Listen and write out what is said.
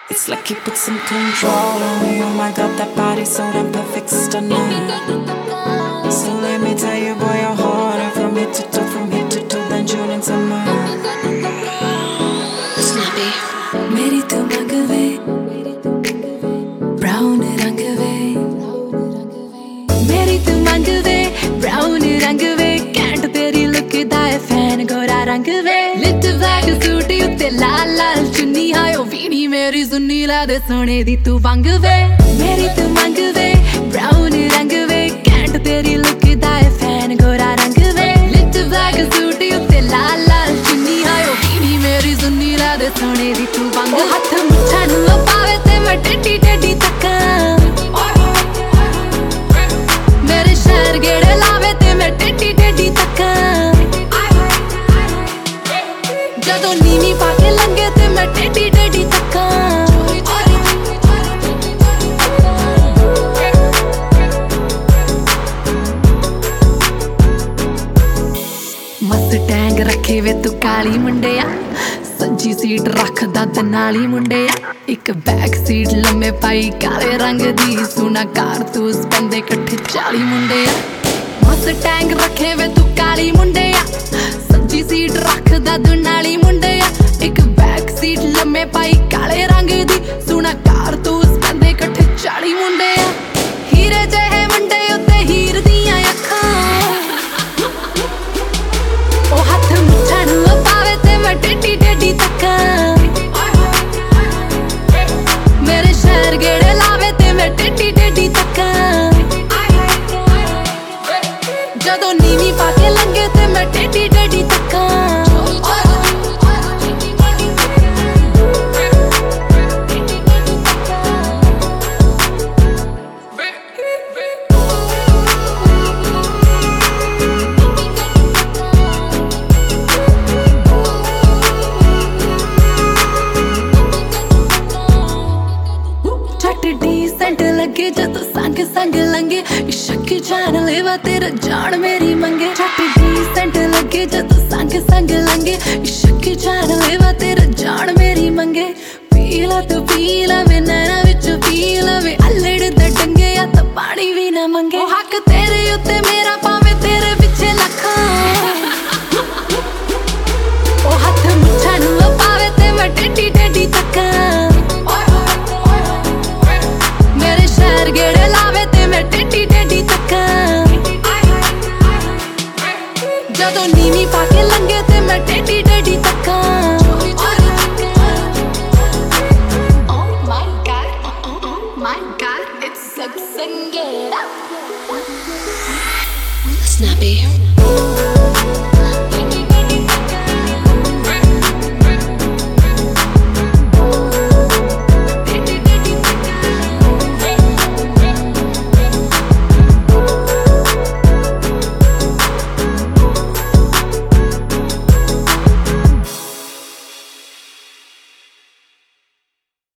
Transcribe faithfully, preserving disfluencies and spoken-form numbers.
It's like he put some control on me. Oh my god, that body's so damn perfect, stunning. So let me tell you, boy, you're harder from head to toe, from head to toe than June and summer. Snappy. मेरी तू मंगवे brown रंग वे, मेरी तू मंगवे brown रंग वे, cantt तेरी look दा है fan गोरा रंग वे, लिट ब्लैक सूट उत्ते लाल लाल चुन्नी हायो वीणी मेरी सुन्नी ला दे सोने दी तू वंग वे, मेरी तू मंगवे ब्राउन रंग वे, कैंट तेरी लुक दा है फैन गोरा रंग वे, लिट ब्लैक सूट उत्ते लाल लाल चुन्नी हायो वीणी मेरी सुन्नी ला दे सोने दी तू वंग, हथ मुट्ठा नू पावे ते मैं टेढ़ी टेढ़ी तक्कां, मेरे शहर गेड़े लावे ते मैं टेढ़ी टेढ़ी तक्कां, जदों नीवी पाके लंघे ते मैं टेढ़ी टेढ़ी तक्कां, मस्टैंग रखे वे तू काली मुंडिया, सज्जी सीट रखदा ते नाली मुंडिया, एक बैक सीट लम्मे पाई काले रंग दी, सुना कारतूस बंदे कट्ठे चाली मुंडिया, मस्टैंग रखे वे तू काली मुंडिया, सज्जी सीट रखदा तू नाली मुंडिया, एक बैक सीट लम्मे पाई काले रंग दी, सुना कारतूस बंदे कट्ठे चाली मुंडिया, हीरे जहे मुंडे उत्ते हीर दियां अखां, ओ हथ मुट्ठा नू पावे ते मैं टेढ़ी टेढ़ी तक्कां, मेरे शहर गेड़े लावे ते मैं टेढ़ी टेढ़ी तक्कां, जदों नीवी पाके लंघे ते मैं टेढ़ी टेढ़ी तक्कां, डिसेंट लगे जदों संग संग लंघे, इश्क जान लेवा तेरा जान मेरी मंगे, झट डिसेंट लगे जदों संग संग लंघे, इश्क जान लेवा तेरा जान मेरी मंगे, पीला तू पीला वे नैना विच पीला वे, अल्लड़ दे डंगे या तो पानी भी ना मंगे, ओ हक तेरे उत्ते मेरा पावे तेरे पिछे लखां, ओ हथ मुट्ठा नू पावे ते मैं टेढ़ी टेढ़ी तक्कां, शहर गेड़े लावे ते मैं टेढ़ी टेढ़ी तक्कां, जदों नीवी पाके लंघे ते मैं टेढ़ी टेढ़ी तक्कां, oh my god, oh, oh, oh my god, it's so singing. Snappy.